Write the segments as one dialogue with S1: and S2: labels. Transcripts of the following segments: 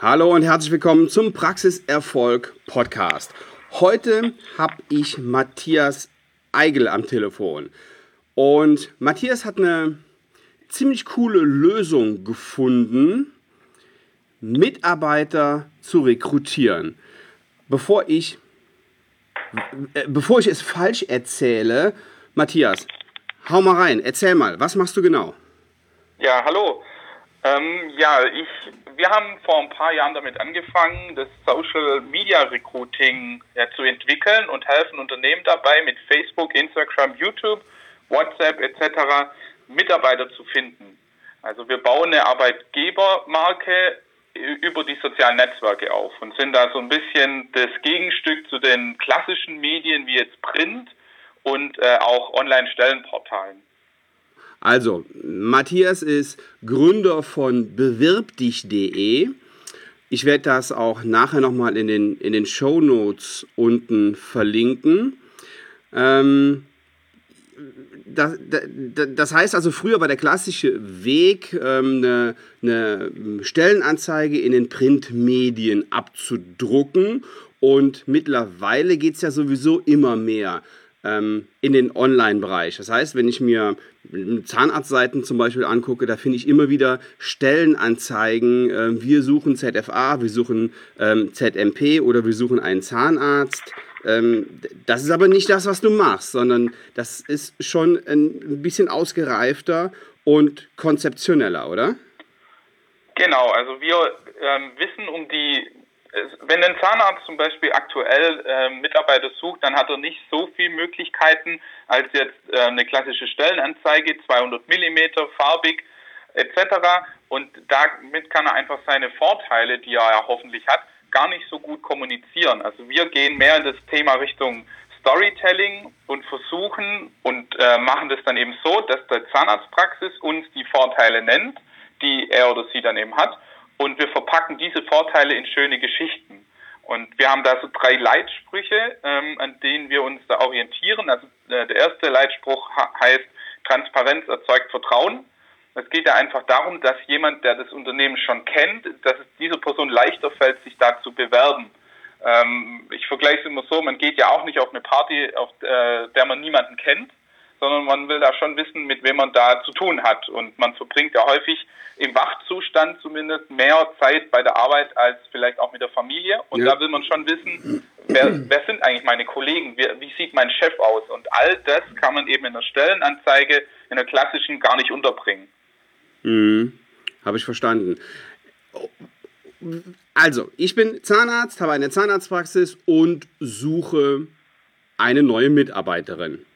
S1: Hallo und herzlich willkommen zum Praxiserfolg Podcast. Heute habe ich Matthias Eigel am Telefon. Und Matthias hat eine ziemlich coole Lösung gefunden, Mitarbeiter zu rekrutieren. Bevor ich es falsch erzähle, Matthias, hau mal rein, erzähl mal, was machst du genau?
S2: Ja, hallo. Wir haben vor ein paar Jahren damit angefangen, das Social Media Recruiting zu entwickeln und helfen Unternehmen dabei, mit Facebook, Instagram, YouTube, WhatsApp etc. Mitarbeiter zu finden. Also wir bauen eine Arbeitgebermarke über die sozialen Netzwerke auf und sind da so ein bisschen das Gegenstück zu den klassischen Medien wie jetzt Print und auch Online-Stellenportalen.
S1: Also, Matthias ist Gründer von bewirbdich.de. Ich werde das auch nachher nochmal in den Shownotes unten verlinken. Das heißt also, früher war der klassische Weg, eine Stellenanzeige in den Printmedien abzudrucken. Und mittlerweile geht es ja sowieso immer mehr in den Online-Bereich. Das heißt, wenn ich mir Zahnarztseiten zum Beispiel angucke, da finde ich immer wieder Stellenanzeigen. Wir suchen ZFA, wir suchen ZMP oder wir suchen einen Zahnarzt. Das ist aber nicht das, was du machst, sondern das ist schon ein bisschen ausgereifter und konzeptioneller, oder?
S2: Genau, also wir wissen wenn ein Zahnarzt zum Beispiel aktuell Mitarbeiter sucht, dann hat er nicht so viele Möglichkeiten als jetzt eine klassische Stellenanzeige, 200 Millimeter, farbig etc. Und damit kann er einfach seine Vorteile, die er ja hoffentlich hat, gar nicht so gut kommunizieren. Also wir gehen mehr in das Thema Richtung Storytelling und versuchen und machen das dann eben so, dass der Zahnarztpraxis uns die Vorteile nennt, die er oder sie dann eben hat. Und wir verpacken diese Vorteile in schöne Geschichten. Und wir haben da so 3 Leitsprüche, an denen wir uns da orientieren. Also der erste Leitspruch heißt, Transparenz erzeugt Vertrauen. Es geht ja einfach darum, dass jemand, der das Unternehmen schon kennt, dass es dieser Person leichter fällt, sich da zu bewerben. Ich vergleiche es immer so, man geht ja auch nicht auf eine Party, auf der man niemanden kennt, sondern man will da schon wissen, mit wem man da zu tun hat. Und man verbringt ja häufig im Wachzustand zumindest mehr Zeit bei der Arbeit als vielleicht auch mit der Familie. Und ja, da will man schon wissen, wer sind eigentlich meine Kollegen, wie sieht mein Chef aus? Und all das kann man eben in der Stellenanzeige, in der klassischen, gar nicht unterbringen.
S1: Habe ich verstanden. Also, ich bin Zahnarzt, habe eine Zahnarztpraxis und suche eine neue Mitarbeiterin.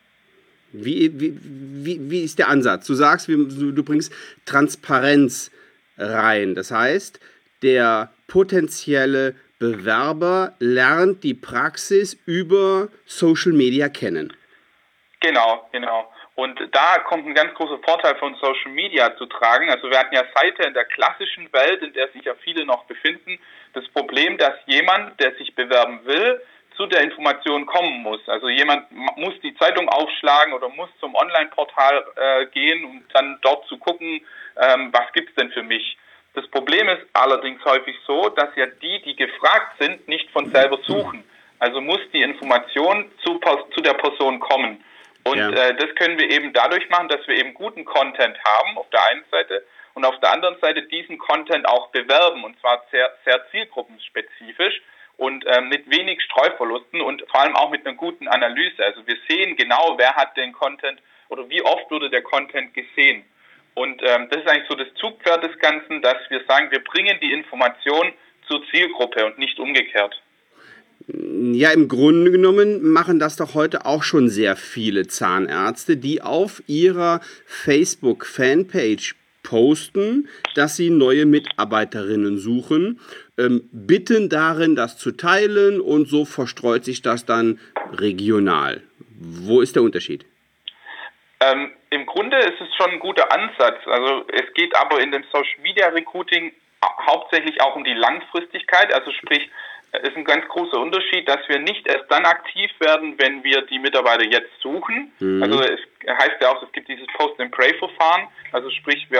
S1: Wie ist der Ansatz? Du sagst, du bringst Transparenz rein. Das heißt, der potenzielle Bewerber lernt die Praxis über Social Media kennen.
S2: Genau. Und da kommt ein ganz großer Vorteil von Social Media zu tragen. Also wir hatten ja seither in der klassischen Welt, in der sich ja viele noch befinden, das Problem, dass jemand, der sich bewerben will, zu der Information kommen muss. Also jemand muss die Zeitung aufschlagen oder muss zum Online-Portal gehen, um dann dort zu gucken, was gibt's denn für mich. Das Problem ist allerdings häufig so, dass ja die gefragt sind, nicht von selber suchen. Also muss die Information zu der Person kommen. Und das können wir eben dadurch machen, dass wir eben guten Content haben auf der einen Seite und auf der anderen Seite diesen Content auch bewerben, und zwar sehr, sehr zielgruppenspezifisch und mit wenig Streuverlusten und vor allem auch mit einer guten Analyse. Also wir sehen genau, wer hat den Content oder wie oft wurde der Content gesehen. Und das ist eigentlich so das Zugpferd des Ganzen, dass wir sagen, wir bringen die Information zur Zielgruppe und nicht umgekehrt.
S1: Ja, im Grunde genommen machen das doch heute auch schon sehr viele Zahnärzte, die auf ihrer Facebook-Fanpage posten, dass sie neue Mitarbeiterinnen suchen, bitten darin, das zu teilen, und so verstreut sich das dann regional. Wo ist der Unterschied?
S2: Im Grunde ist es schon ein guter Ansatz. Also es geht aber in dem Social Media Recruiting hauptsächlich auch um die Langfristigkeit. Also sprich, es ist ein ganz großer Unterschied, dass wir nicht erst dann aktiv werden, wenn wir die Mitarbeiter jetzt suchen. Also es heißt ja auch, es gibt dieses Post-and-Pray-Verfahren. Also sprich, wir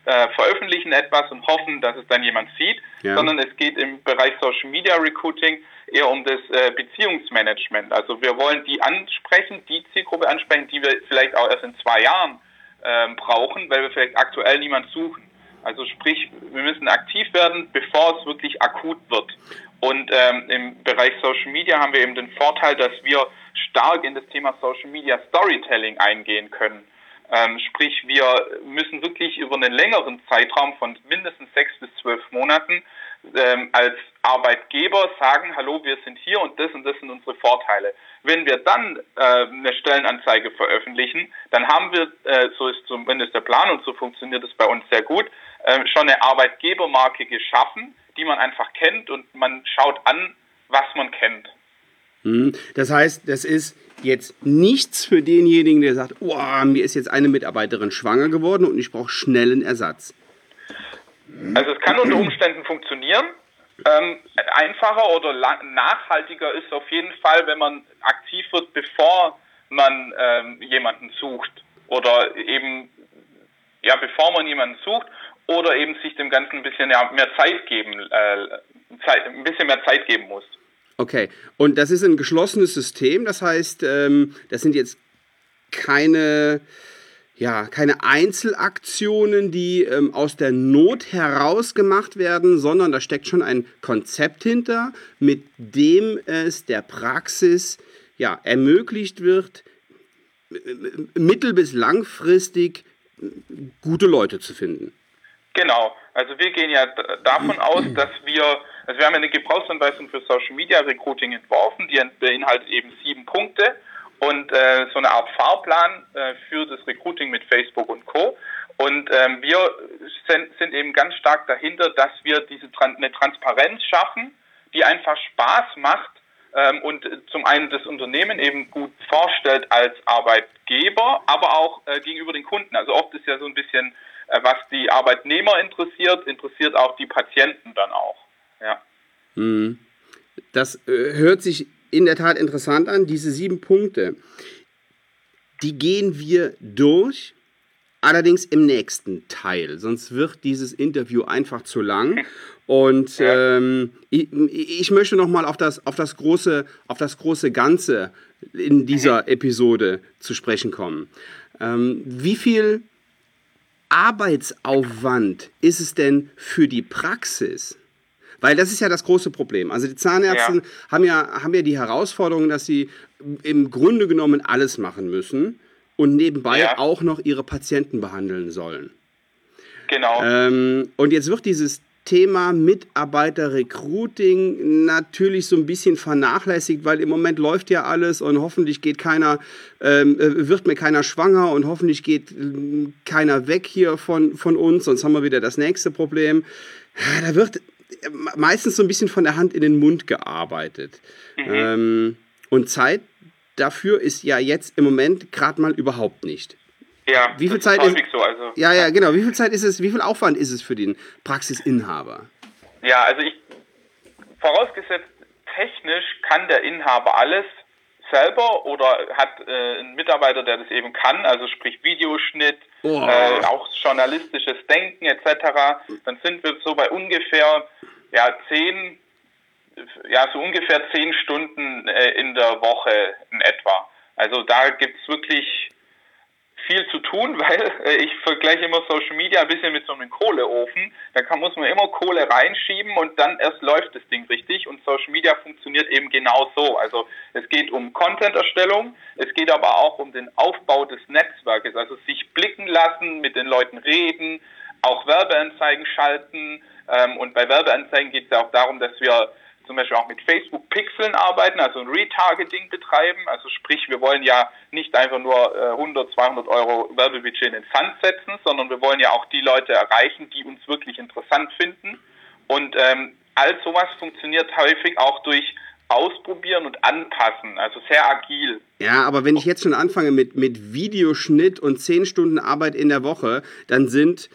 S2: veröffentlichen etwas und hoffen, dass es dann jemand sieht, sondern es geht im Bereich Social Media Recruiting eher um das Beziehungsmanagement. Also wir wollen die ansprechen, die Zielgruppe ansprechen, die wir vielleicht auch erst in 2 Jahren brauchen, weil wir vielleicht aktuell niemand suchen. Also sprich, wir müssen aktiv werden, bevor es wirklich akut wird. Und im Bereich Social Media haben wir eben den Vorteil, dass wir stark in das Thema Social Media Storytelling eingehen können. Sprich, wir müssen wirklich über einen längeren Zeitraum von mindestens 6 bis 12 Monaten als Arbeitgeber sagen, hallo, wir sind hier und das sind unsere Vorteile. Wenn wir dann eine Stellenanzeige veröffentlichen, dann haben wir, so ist zumindest der Plan und so funktioniert es bei uns sehr gut, schon eine Arbeitgebermarke geschaffen, die man einfach kennt und man schaut an, was man kennt.
S1: Das heißt, das ist jetzt nichts für denjenigen, der sagt, oh, mir ist jetzt eine Mitarbeiterin schwanger geworden und ich brauche schnellen Ersatz.
S2: Also es kann unter Umständen funktionieren. Einfacher oder nachhaltiger ist auf jeden Fall, wenn man aktiv wird, bevor man jemanden sucht. Oder eben, bevor man jemanden sucht oder eben sich dem Ganzen ein bisschen mehr Zeit geben, ein bisschen mehr Zeit geben muss.
S1: Okay, und das ist ein geschlossenes System, das heißt, das sind jetzt keine Einzelaktionen, die aus der Not heraus gemacht werden, sondern da steckt schon ein Konzept hinter, mit dem es der Praxis ermöglicht wird, mittel- bis langfristig gute Leute zu finden.
S2: Genau, also wir gehen ja davon aus, dass wir haben eine Gebrauchsanweisung für Social Media Recruiting entworfen, die beinhaltet eben 7 Punkte und so eine Art Fahrplan für das Recruiting mit Facebook und Co. Und wir sind eben ganz stark dahinter, dass wir eine Transparenz schaffen, die einfach Spaß macht und zum einen das Unternehmen eben gut vorstellt als Arbeitgeber, aber auch gegenüber den Kunden. Also oft ist ja so ein bisschen, was die Arbeitnehmer interessiert auch die Patienten dann auch. Ja.
S1: Das hört sich in der Tat interessant an. Diese 7 Punkte, die gehen wir durch, allerdings im nächsten Teil. Sonst wird dieses Interview einfach zu lang. Und ich möchte nochmal auf das große Ganze in dieser Episode zu sprechen kommen. Wie viel Arbeitsaufwand ist es denn für die Praxis? Weil das ist ja das große Problem. Also die Zahnärzte haben ja die Herausforderung, dass sie im Grunde genommen alles machen müssen und nebenbei auch noch ihre Patienten behandeln sollen.
S2: Genau.
S1: Und jetzt wird dieses Thema Mitarbeiter-Recruiting natürlich so ein bisschen vernachlässigt, weil im Moment läuft ja alles und hoffentlich wird mir keiner schwanger und hoffentlich geht keiner weg hier von uns, sonst haben wir wieder das nächste Problem. Da wird meistens so ein bisschen von der Hand in den Mund gearbeitet. Und Zeit dafür ist ja jetzt im Moment gerade mal überhaupt nicht.
S2: Ja,
S1: wie viel Zeit
S2: ist häufig so. Also.
S1: Ja, genau. Wie viel Zeit ist es, wie viel Aufwand ist es für den Praxisinhaber?
S2: Ja, also vorausgesetzt, technisch kann der Inhaber alles selber oder hat einen Mitarbeiter, der das eben kann, also sprich Videoschnitt, auch journalistisches Denken etc., dann sind wir so bei ungefähr 10 Stunden in der Woche in etwa. Also da gibt es wirklich viel zu tun, weil ich vergleiche immer Social Media ein bisschen mit so einem Kohleofen. Da muss man immer Kohle reinschieben und dann erst läuft das Ding richtig. Und Social Media funktioniert eben genau so. Also es geht um Content-Erstellung, es geht aber auch um den Aufbau des Netzwerkes. Also sich blicken lassen, mit den Leuten reden, auch Werbeanzeigen schalten. Und bei Werbeanzeigen geht es ja auch darum, dass wir zum Beispiel auch mit Facebook-Pixeln arbeiten, also ein Retargeting betreiben. Also sprich, wir wollen ja nicht einfach nur 100, 200 Euro Werbebudget in den Sand setzen, sondern wir wollen ja auch die Leute erreichen, die uns wirklich interessant finden. Und all sowas funktioniert häufig auch durch Ausprobieren und Anpassen, also sehr agil.
S1: Ja, aber wenn ich jetzt schon anfange mit Videoschnitt und 10 Stunden Arbeit in der Woche, dann sind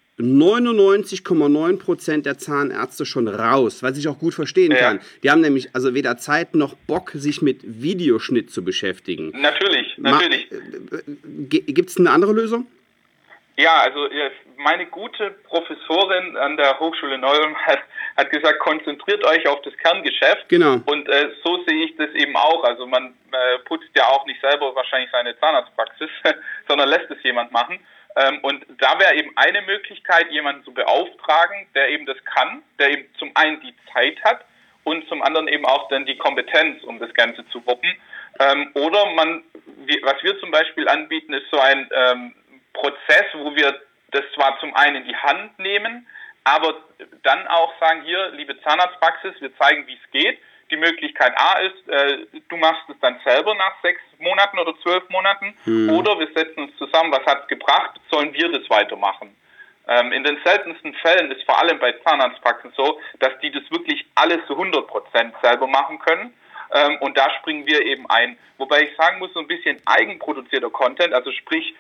S1: 99,9% der Zahnärzte schon raus, was ich auch gut verstehen kann. Die haben nämlich also weder Zeit noch Bock, sich mit Videoschnitt zu beschäftigen.
S2: Natürlich.
S1: Gibt es eine andere Lösung?
S2: Ja, also meine gute Professorin an der Hochschule Neu-Ulm hat gesagt, konzentriert euch auf das Kerngeschäft.
S1: Genau.
S2: Und so sehe ich das eben auch. Also man putzt ja auch nicht selber wahrscheinlich seine Zahnarztpraxis, sondern lässt es jemand machen. Und da wäre eben eine Möglichkeit, jemanden zu beauftragen, der eben das kann, der eben zum einen die Zeit hat und zum anderen eben auch dann die Kompetenz, um das Ganze zu wuppen. Oder was wir zum Beispiel anbieten, ist so ein Prozess, wo wir das zwar zum einen in die Hand nehmen, aber dann auch sagen, hier, liebe Zahnarztpraxis, wir zeigen, wie es geht. Die Möglichkeit A ist, du machst es dann selber nach 6 Monaten oder 12 Monaten, oder wir setzen uns zusammen, was hat es gebracht, sollen wir das weitermachen. In den seltensten Fällen ist vor allem bei Zahnarztpraxen so, dass die das wirklich alles zu 100% selber machen können. Und da springen wir eben ein. Wobei ich sagen muss, so ein bisschen eigenproduzierter Content, also sprich,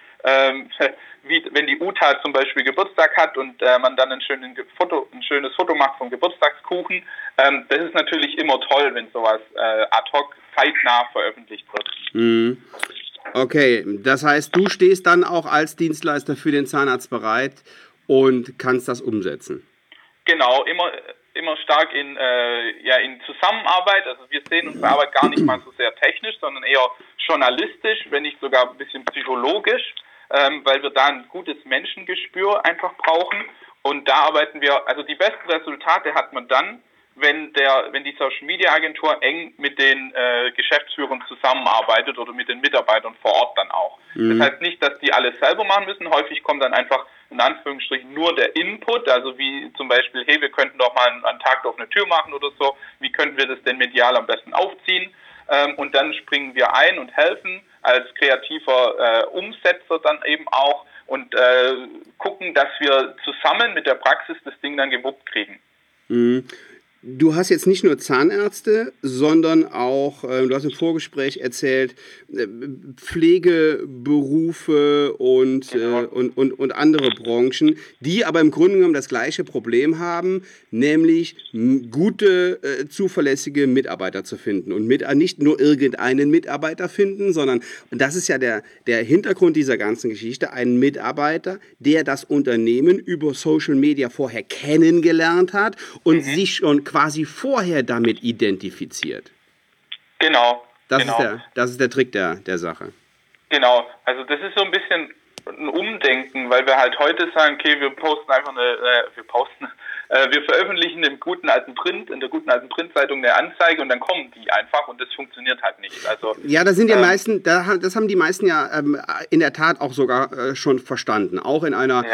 S2: wie wenn die Uta zum Beispiel Geburtstag hat und man dann ein schönes Foto macht vom Geburtstagskuchen, das ist natürlich immer toll, wenn sowas ad hoc zeitnah veröffentlicht wird.
S1: Okay, das heißt, du stehst dann auch als Dienstleister für den Zahnarzt bereit und kannst das umsetzen?
S2: Genau, immer stark in Zusammenarbeit. Also wir sehen unsere Arbeit gar nicht mal so sehr technisch, sondern eher journalistisch, wenn nicht sogar ein bisschen psychologisch, weil wir da ein gutes Menschengespür einfach brauchen. Und da arbeiten wir, also die besten Resultate hat man dann, wenn die Social Media Agentur eng mit den Geschäftsführern zusammenarbeitet oder mit den Mitarbeitern vor Ort dann auch. Das heißt nicht, dass die alles selber machen müssen. Häufig kommt dann einfach in Anführungsstrichen nur der Input, also wie zum Beispiel, hey, wir könnten doch mal einen Tag auf eine Tür machen oder so. Wie könnten wir das denn medial am besten aufziehen? Und dann springen wir ein und helfen als kreativer Umsetzer dann eben auch und gucken, dass wir zusammen mit der Praxis das Ding dann gewuppt kriegen.
S1: Du hast jetzt nicht nur Zahnärzte, sondern auch, du hast im Vorgespräch erzählt, Pflegeberufe und andere Branchen, die aber im Grunde genommen das gleiche Problem haben, nämlich gute, zuverlässige Mitarbeiter zu finden. Und nicht nur irgendeinen Mitarbeiter finden, sondern, und das ist ja der Hintergrund dieser ganzen Geschichte, einen Mitarbeiter, der das Unternehmen über Social Media vorher kennengelernt hat und sich schon quasi vorher damit identifiziert.
S2: Genau.
S1: Das ist der Trick der Sache.
S2: Genau. Also das ist so ein bisschen ein Umdenken, weil wir halt heute sagen, okay, wir veröffentlichen in der guten alten Printzeitung eine Anzeige und dann kommen die einfach und das funktioniert halt nicht. Also
S1: ja, das haben die meisten ja in der Tat auch sogar schon verstanden, auch in einer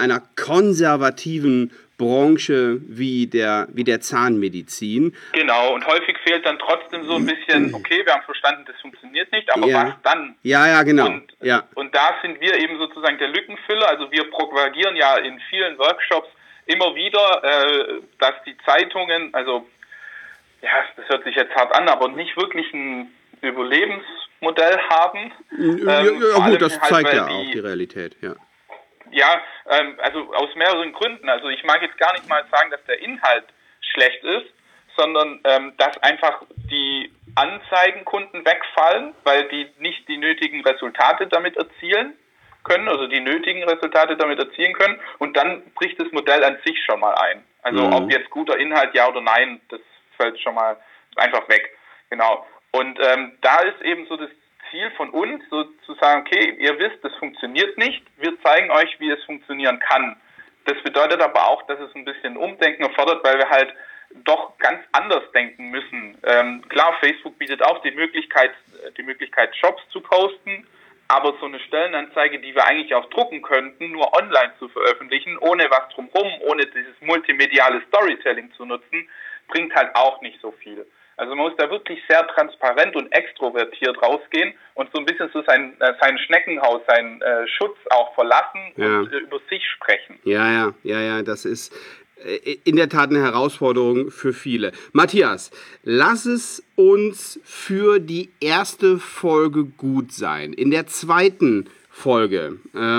S1: konservativen Branche wie der Zahnmedizin.
S2: Genau, und häufig fehlt dann trotzdem so ein bisschen, okay, wir haben verstanden, das funktioniert nicht, aber was dann?
S1: Ja, genau.
S2: Und da sind wir eben sozusagen der Lückenfüller, also wir propagieren ja in vielen Workshops immer wieder, dass die Zeitungen, also, ja, das hört sich jetzt hart an, aber nicht wirklich ein Überlebensmodell haben.
S1: Gut, das zeigt ja auch die Realität, ja.
S2: Ja, also aus mehreren Gründen. Also ich mag jetzt gar nicht mal sagen, dass der Inhalt schlecht ist, sondern dass einfach die Anzeigenkunden wegfallen, weil die nicht die nötigen Resultate damit erzielen können, also die nötigen Resultate damit erzielen können. Und dann bricht das Modell an sich schon mal ein. Also ob jetzt guter Inhalt, ja oder nein, das fällt schon mal einfach weg. Genau. Und da ist eben so das Ziel von uns, so zu sagen, okay, ihr wisst, das funktioniert nicht, wir zeigen euch, wie es funktionieren kann. Das bedeutet aber auch, dass es ein bisschen Umdenken erfordert, weil wir halt doch ganz anders denken müssen. Klar, Facebook bietet auch die Möglichkeit, Jobs zu posten, aber so eine Stellenanzeige, die wir eigentlich auch drucken könnten, nur online zu veröffentlichen, ohne was drumherum, ohne dieses multimediale Storytelling zu nutzen, bringt halt auch nicht so viel. Also man muss da wirklich sehr transparent und extrovertiert rausgehen und so ein bisschen so sein Schneckenhaus, seinen Schutz auch verlassen und über sich sprechen.
S1: Ja, das ist in der Tat eine Herausforderung für viele. Matthias, lass es uns für die erste Folge gut sein. In der zweiten Folge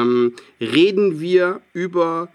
S1: reden wir über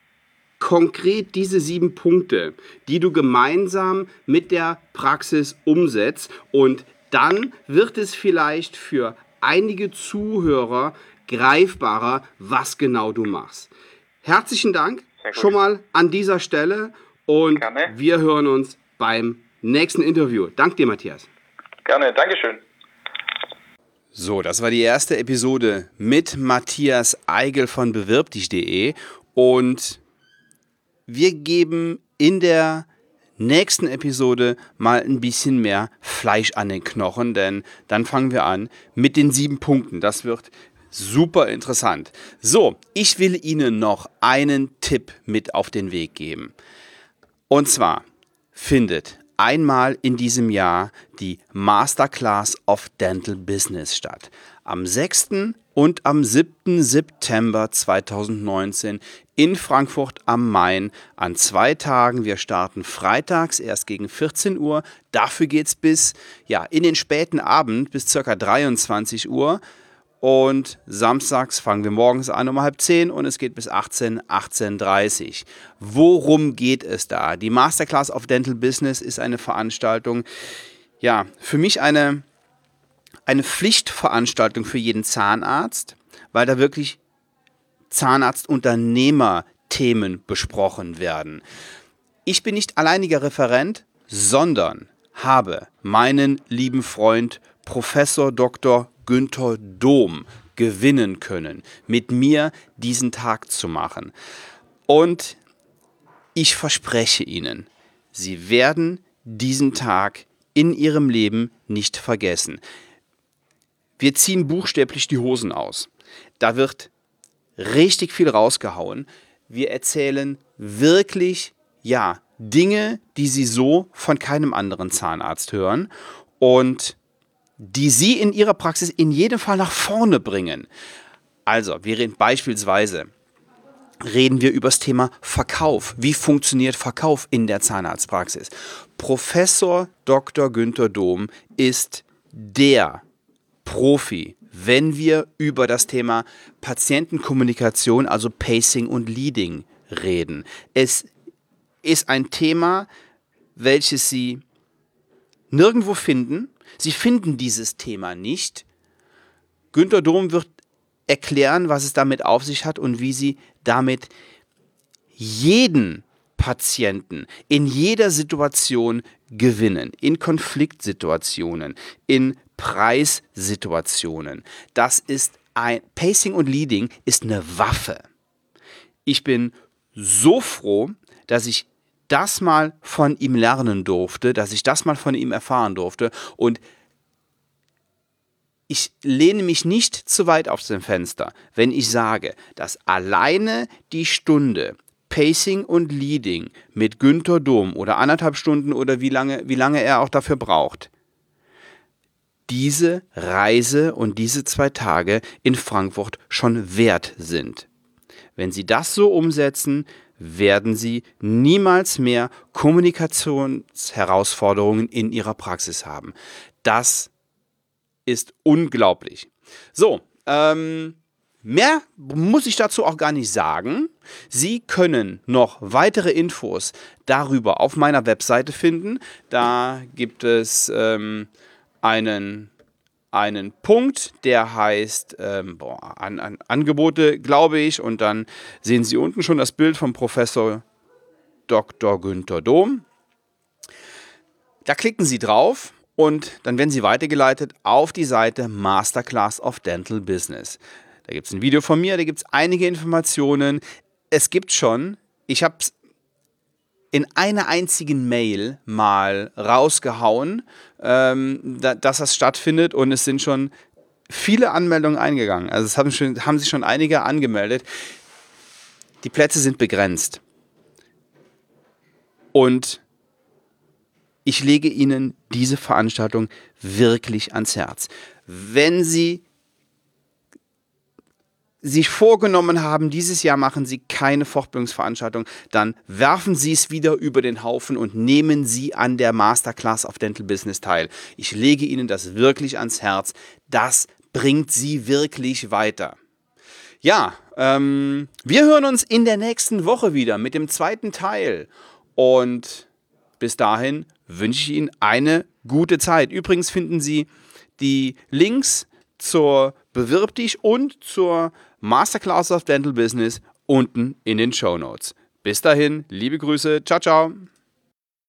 S1: konkret diese 7 Punkte, die du gemeinsam mit der Praxis umsetzt. Und dann wird es vielleicht für einige Zuhörer greifbarer, was genau du machst. herzlichen Dank schon mal an dieser Stelle und
S2: Gerne.
S1: Wir hören uns beim nächsten Interview. Danke dir, Matthias.
S2: Gerne, Dankeschön.
S1: So, das war die erste Episode mit Matthias Eigel von bewirbdich.de und wir geben in der nächsten Episode mal ein bisschen mehr Fleisch an den Knochen, denn dann fangen wir an mit den 7 Punkten. Das wird super interessant. So, ich will Ihnen noch einen Tipp mit auf den Weg geben. Und zwar findet einmal in diesem Jahr die Masterclass of Dental Business statt. Am 6. und am 7. September 2019 in Frankfurt am Main an 2 Tagen. Wir starten freitags erst gegen 14 Uhr. Dafür geht es bis in den späten Abend, bis ca. 23 Uhr. Und samstags fangen wir morgens an um 9:30 und es geht bis 18:30 Uhr. Worum geht es da? Die Masterclass of Dental Business ist eine Veranstaltung, für mich eine Pflichtveranstaltung für jeden Zahnarzt, weil da wirklich Zahnarzt-Unternehmer-Themen besprochen werden. Ich bin nicht alleiniger Referent, sondern habe meinen lieben Freund Professor Dr. Günther Dohm gewinnen können, mit mir diesen Tag zu machen. Und ich verspreche Ihnen, Sie werden diesen Tag in Ihrem Leben nicht vergessen. Wir ziehen buchstäblich die Hosen aus. Da wird richtig viel rausgehauen. Wir erzählen wirklich, Dinge, die Sie so von keinem anderen Zahnarzt hören und die Sie in Ihrer Praxis in jedem Fall nach vorne bringen. Also, beispielsweise reden wir über das Thema Verkauf. Wie funktioniert Verkauf in der Zahnarztpraxis? Professor Dr. Günther Dohm ist der Profi, wenn wir über das Thema Patientenkommunikation, also Pacing und Leading reden. Es ist ein Thema, welches Sie nirgendwo finden. Sie finden dieses Thema nicht. Günther Dohm wird erklären, was es damit auf sich hat und wie Sie damit jeden Patienten in jeder Situation gewinnen. In Konfliktsituationen, in Preissituationen. Pacing und Leading ist eine Waffe. Ich bin so froh, dass ich das mal von ihm lernen durfte, dass ich das mal von ihm erfahren durfte und ich lehne mich nicht zu weit aus dem Fenster, wenn ich sage, dass alleine die Stunde Pacing und Leading mit Günther Dohm oder 1,5 Stunden oder wie lange er auch dafür braucht, diese Reise und diese 2 Tage in Frankfurt schon wert sind. Wenn Sie das so umsetzen, werden Sie niemals mehr Kommunikationsherausforderungen in Ihrer Praxis haben. Das ist unglaublich. So, mehr muss ich dazu auch gar nicht sagen. Sie können noch weitere Infos darüber auf meiner Webseite finden. Da gibt es einen Punkt, der heißt Angebote, glaube ich, und dann sehen Sie unten schon das Bild von Professor Dr. Günther Dohm. Da klicken Sie drauf und dann werden Sie weitergeleitet auf die Seite Masterclass of Dental Business. Da gibt es ein Video von mir, da gibt es einige Informationen. Es gibt schon, ich habe es in einer einzigen Mail mal rausgehauen, dass das stattfindet und es sind schon viele Anmeldungen eingegangen. Also es haben sich schon einige angemeldet. Die Plätze sind begrenzt. Und ich lege Ihnen diese Veranstaltung wirklich ans Herz. Wenn Sie sich vorgenommen haben, dieses Jahr machen Sie keine Fortbildungsveranstaltung, dann werfen Sie es wieder über den Haufen und nehmen Sie an der Masterclass of Dental Business teil. Ich lege Ihnen das wirklich ans Herz. Das bringt Sie wirklich weiter. Ja, wir hören uns in der nächsten Woche wieder mit dem 2. Teil. Und bis dahin wünsche ich Ihnen eine gute Zeit. Übrigens finden Sie die Links zur Bewirb dich und zur Masterclass of Dental Business
S3: unten in den Shownotes. Bis dahin, liebe Grüße, ciao, ciao.